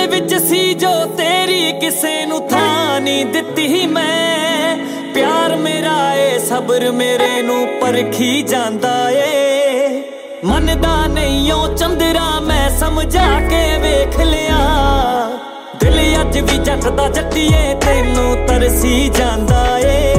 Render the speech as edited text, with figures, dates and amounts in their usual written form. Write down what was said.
ਦਿਲ ਵਿੱਚ ਸੀ ਜੋ ਤੇਰੀ ਕਿਸੇ ਨੂੰ ਥਾਂ ਨਹੀਂ ਦਿੱਤੀ ਮੈਂ। ਪਿਆਰ ਮੇਰਾ ਏ ਸਬਰ ਮੇਰੇ ਨੂੰ ਪਰਖੀ ਜਾਂਦਾ ਏ। ਮੰਨਦਾ ਨਹੀਂ ਓ ਚੰਦਰਾ ਮੈਂ ਸਮਝਾ ਕੇ ਵੇਖ ਲਿਆ। ਦਿਲ ਅੱਜ ਵੀ ਜੱਟ ਦਾ ਜੱਟੀਏ ਤੈਨੂੰ ਤਰਸੀ ਜਾਂਦਾ ਏ।